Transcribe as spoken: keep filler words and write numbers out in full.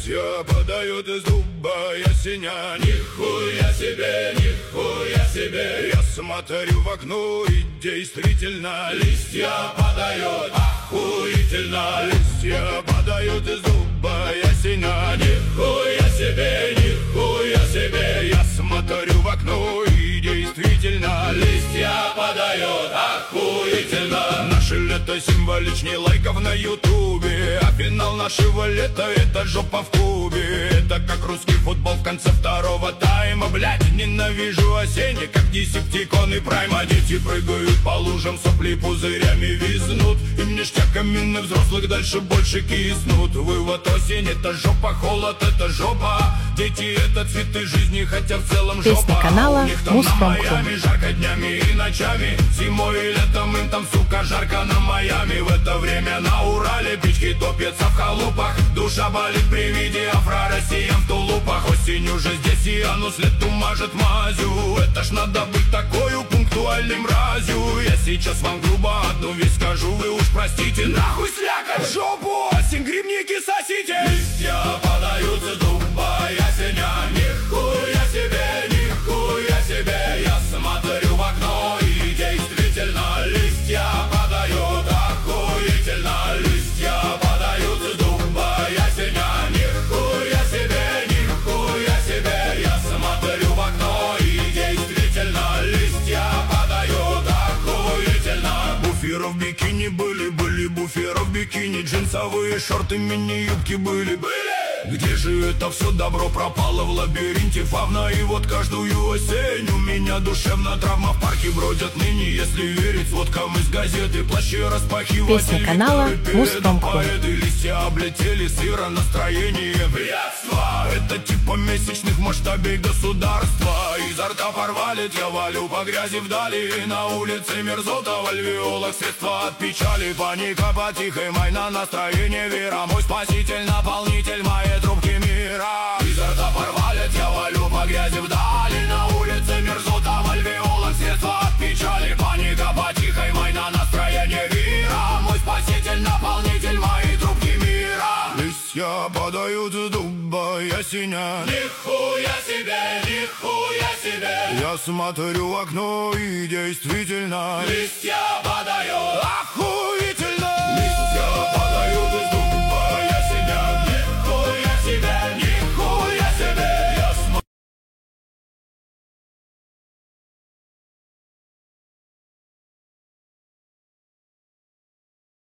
Листья подают из дуба ясеня. Нихуя себе, нихуя себе. Я смотрю в окно и действительно листья подают охуительно. Листья подают из дуба ясеня. Нихуя себе, нихуя себе. Я смотрю в окно и действительно листья подают охуительно. Наше лето символичнее лайков на ютубе, а финал нашего лета — это жопа в клубе. Это как русский футбол в конце второго тайма. Блять, ненавижу осенний, как десептиконы прайма. Дети прыгают по лужам, сопли пузырями визнут. И ништяками на взрослых дальше больше киснут. Вывод: осень — это жопа, холод — это жопа. Дети — это цветы жизни, хотя в целом жопа. Песня канала У них там Муз на точка ком. Майами жарко днями и ночами. Зимой и летом им там, сука, жарко на Майами. В это время на Урале печки топятся в халупах. Душа болит при виде афро-россиян в тулупах. Осень уже здесь, и анус лету мажет мазью. Это ж надо быть такою пунктуальным мразью. Я сейчас вам грубо одну вещь скажу, вы уж простите. Нахуй слякоть в жопу, осень, грибники сосите. Листья подают из дуба ясеня. Нихуя себе, нихуя себе. Я смотрю в окно и действительно листья подают охуительно. Листья подают из дуба ясеня. Нихуя себе, нихуя себе. Я смотрю в окно и действительно листья подают охуительно. Буферов бикини были, были буферов бикини. Джинсовые шорты, мини-юбки были, были. Где же это все добро пропало в лабиринте фавна? И вот каждую осень у меня душевная травма. В парке бродят ныне, если верить сводкам из газеты. Плащи распахивать, Песня канала Муз точка ком. листья облетели, сыро настроение. Бредство, это типа месячных масштабей государства. Изо рта порвали, я валю по грязи вдали. На улице мерзота, в альвеолах средства от печали. Паника по тихой, майна настроение вера. Мой спаситель, наполнитель моей трубки мира. Изо рта порвали, я валю по грязи вдали. На улице мерзота, в альвеолах средства от печали. Паника по тихой, майна настроение вера. Мой спаситель, наполнитель моей трубки мира. Листья подают с дуба ясеня. Нихуя себе, нихуя себе. Я смотрю в окно и действительно листья подают.